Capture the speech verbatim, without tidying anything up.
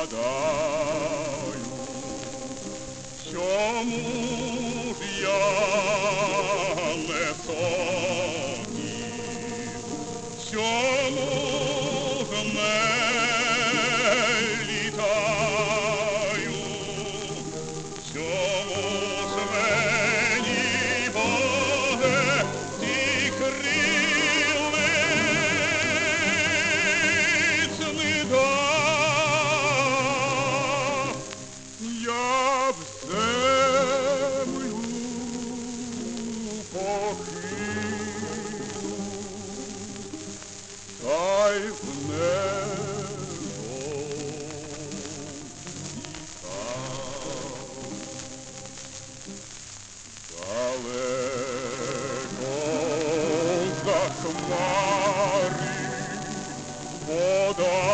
чому ж я не сонів, чому ж не літаю, чому ж мені, Боже, ті крил не дав. Я в землю покину, та й в небо злітав. Далеко за хмари подав.